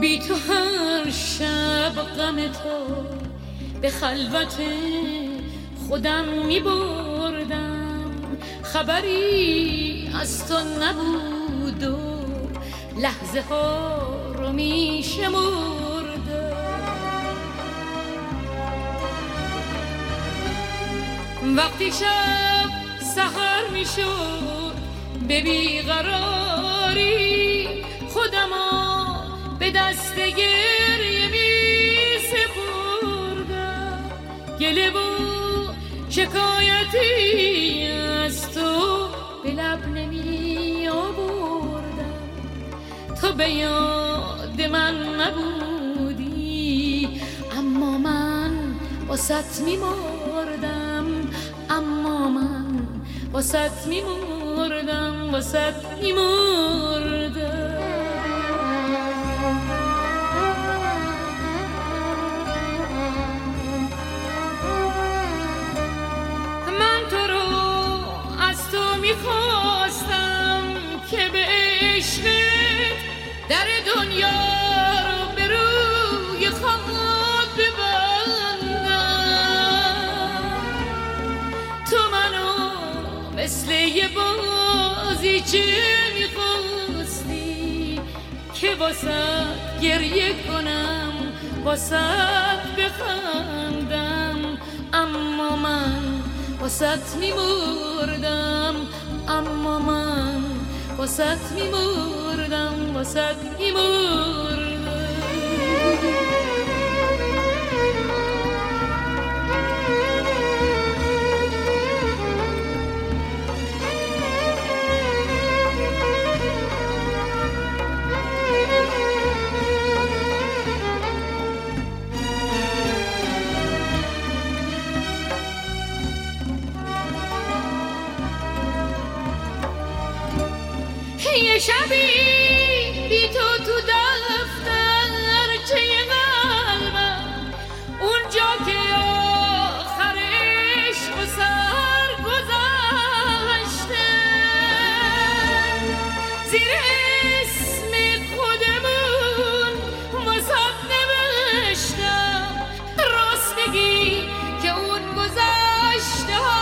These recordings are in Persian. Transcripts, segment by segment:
بی تو هر شب غم تو به خلوت خودم می بردم، خبری از تو نبود و لحظه ها رو می شمردم. وقتی شب سحر می شد به بیقراری، خودمو به دست گریه می سپردم. گله و شکایتی از تو به لب نمی آوردم. تو به یاد من نبودی اما من واسط می مردم، اما من واسط می مردم، واسط می مردم. میخواستم که به عشقت در دنیا رو به روی خود ببندم. تو منو مثل یه بازیچه میخواستی که واسط گریه کنم، واسط بخندم، اما من واسط میمردم، اما من واسط میمردم، واسط میمردم. یه شبی بی تو دفترچه قلبم، اونجا که آخر عشق و سر گذشته، زیر اسم خودمون واسط نوشتم. راست بگی که اون گذشته ها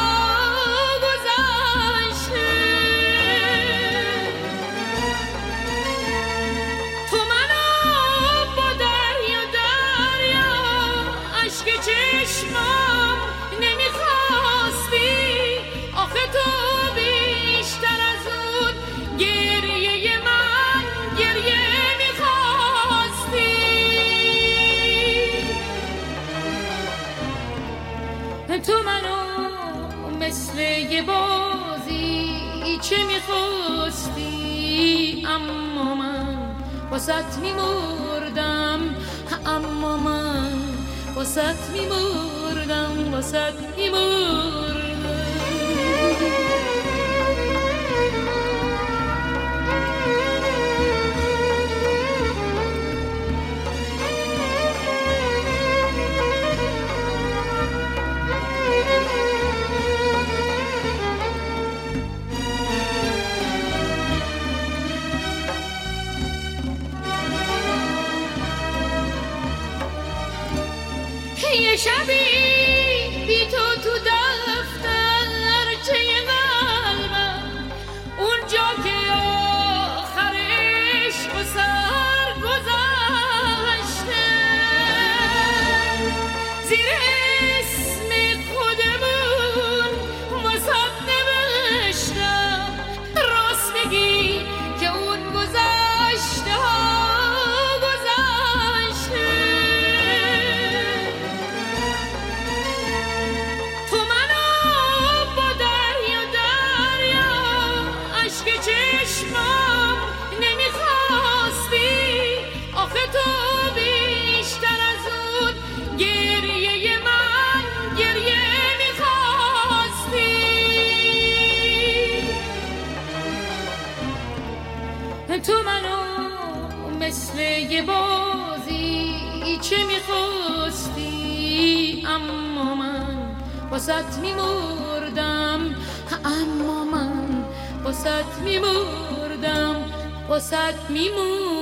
تو منو مثل یه بازی چه میخواستی، اما من واسط میمردم، اما من واسط میمردم، واسط میمردم. یه شبی بی تو دفترچه قلبم، اونجا که آخر عشق و سر گذشته، زیر اسم خودمون واسط نوشتم. راست بگی که اون گذشته ها تو منو مثل یه بازی چه میخواستی، اما من واسط میمردم، اما من واسط میمردم، واسط میمردم.